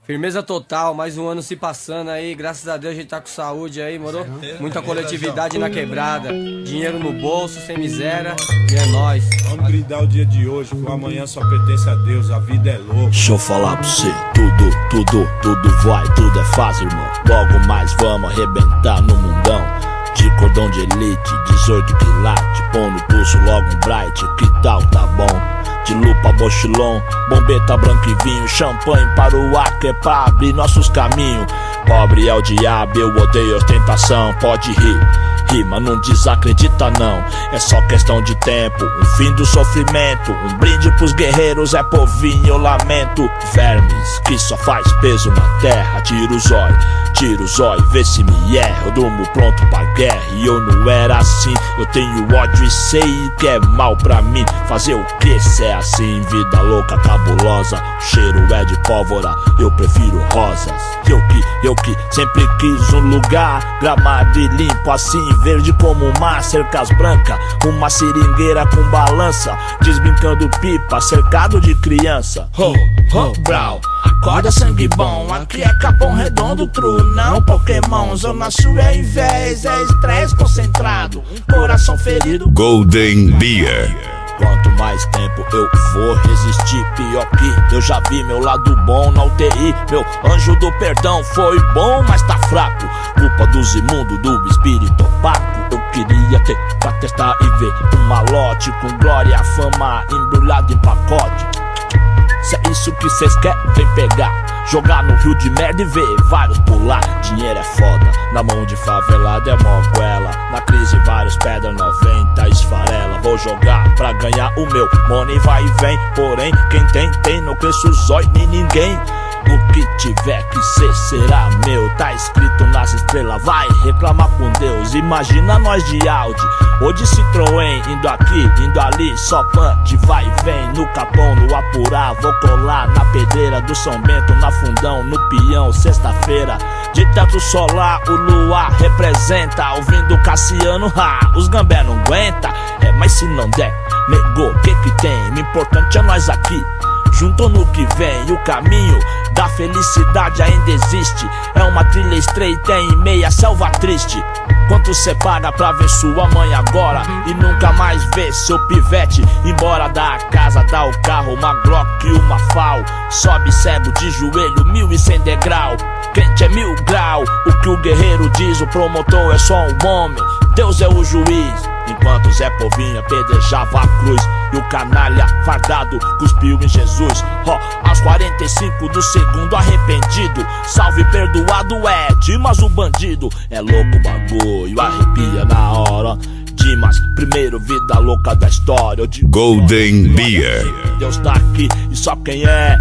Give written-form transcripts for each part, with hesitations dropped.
Firmeza total, mais um ano se passando aí, graças a Deus a gente tá com saúde aí, moro? Muita coletividade na quebrada, dinheiro no bolso, sem miséria, e é nóis. Vamos brindar o dia de hoje, que o amanhã só pertence a Deus, a vida é louca. Deixa eu falar pra você, tudo vai, tudo é fácil, irmão. Logo mais vamos arrebentar no mundão. De cordão de elite, 18 quilates, pão no pulso, logo um bright, que tal, tá bom? De lupa, mochilão, bombeta, branco e vinho, champanhe para o ar que é pra abrir nossos caminhos. Pobre é o diabo, eu odeio ostentação, pode rir, mas não desacredita não. É só questão de tempo, um fim do sofrimento, um brinde pros guerreiros, é povinho, eu lamento. Vermes que só faz peso na terra, tira o zóio, vê se me erra. Eu durmo pronto pra guerra e eu não era assim. Eu tenho ódio e sei que é mal pra mim. Fazer o que se é assim? Vida louca, cabulosa, o cheiro é de pólvora, eu prefiro rosas. Eu que sempre quis um lugar gramado e limpo assim, verde como o mar, cercas brancas, uma seringueira com balança, desbrincando pipa, cercado de criança. Brau, acorda sangue bom, aqui é Capão Redondo, true, não Pokémon. Zona Sul é invés, é estresse concentrado, coração ferido. Golden Beer. Quanto mais tempo eu vou resistir, pior que eu já vi meu lado bom na UTI. Meu anjo do perdão foi bom, mas tá fraco. Culpa dos imundos, do espírito opaco. Eu queria ter pra testar e ver um malote com glória, fama embrulhado em pacote. Se é isso que cês querem, vem pegar. Jogar no rio de merda e ver vários pular. Dinheiro é foda, na mão de favelado é mó goela. Na crise vários pedra 90 esfarela. Vou jogar pra ganhar o meu, money vai e vem. Porém, quem tem, não cresce o zóio nem ninguém. O que tiver que ser será meu, tá escrito nas estrelas, vai reclamar com Deus. Imagina nós de Audi, ou de Citroën, indo aqui, indo ali, só pan de vai e vem. No Capão, no Apurá, vou colar na pedreira do São Bento, na Fundão, no Peão, sexta-feira. De teto solar, o luar representa, ouvindo Cassiano, os gambé não aguenta. Mas se não der, negou, que tem? O importante é nós aqui, junto no que vem. O caminho da felicidade ainda existe, é uma trilha estreita em meia selva triste. Quanto cê paga pra ver sua mãe agora e nunca mais ver seu pivete embora da casa, dá o carro, uma Glock e uma FAL. Sobe cego de joelho, 1100 degrau. Quente é 1000 grau, o que o guerreiro diz, o promotor é só um homem, Deus é o juiz. Enquanto Zé Povinho apedrejava a cruz e o canalha fardado cuspiu em Jesus. Aos 45 do segundo arrependido, salve perdoado é Dimas o bandido. É louco o bagulho, arrepia na hora. Dimas, primeiro vida louca da história. Eu digo, Golden Beer. Deus tá aqui e só quem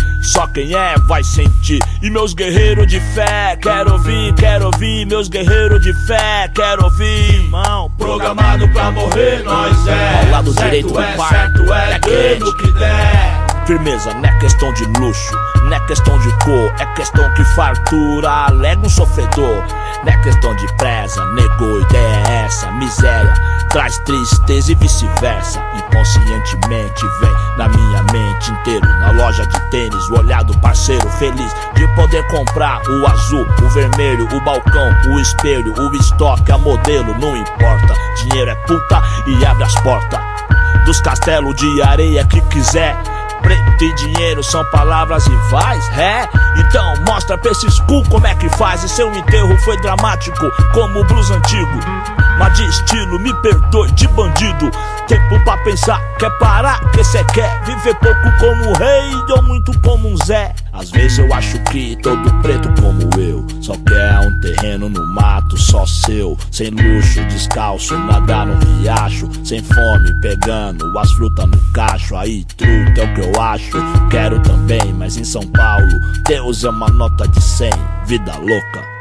é vai sentir. E meus guerreiros de fé, quero ouvir. Meus guerreiros de fé, quero ouvir. Irmão, Programado pra morrer, nós é. Ao lado direito do pai, certo é, dê no que der. Firmeza, não é questão de luxo, não é questão de cor, é questão que fartura alega um sofredor. Não é questão de presa, negou, ideia é essa. Miséria traz tristeza e vice-versa. Inconscientemente vem na minha mente inteiro. Na loja de tênis, o olhar do parceiro feliz de poder comprar o azul, o vermelho, o balcão, o espelho, o estoque, a modelo, não importa. Dinheiro é puta e abre as portas dos castelos de areia que quiser. Preto e dinheiro são palavras rivais, então mostra pra esses cu como é que faz. E seu enterro foi dramático como o blues antigo, mas de estilo, me perdoe, de bandido. Tempo pra pensar, quer parar, que cê quer viver pouco como um rei ou muito como um Zé. Às vezes eu acho que todo preto como eu só quer um terreno no mato só seu, sem luxo, descalço, nadar no riacho, sem fome, pegando as frutas no cacho. Aí truta é o que eu acho, quero também, mas em São Paulo Deus é uma nota de 100, vida louca.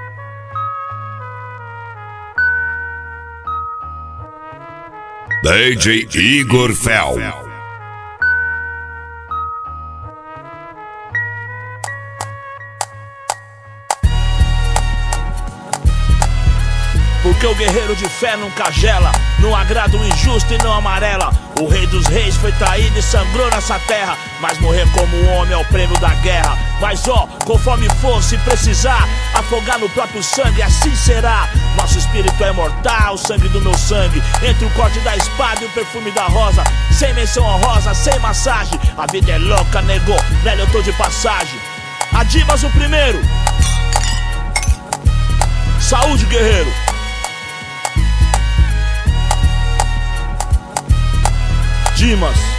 DJ Igor Fel. Porque o guerreiro de fé nunca gela, não agrada o injusto e não amarela. O rei dos reis foi traído e sangrou nessa terra, mas morrer como um homem é o prêmio da guerra. Mas ó, conforme for, se precisar, afogar no próprio sangue, assim será. Nosso espírito é mortal, o sangue do meu sangue, entre o corte da espada e o perfume da rosa. Sem menção honrosa, sem massagem, a vida é louca, negou, velho, eu tô de passagem. Adimas o primeiro. Saúde, guerreiro. Dimas.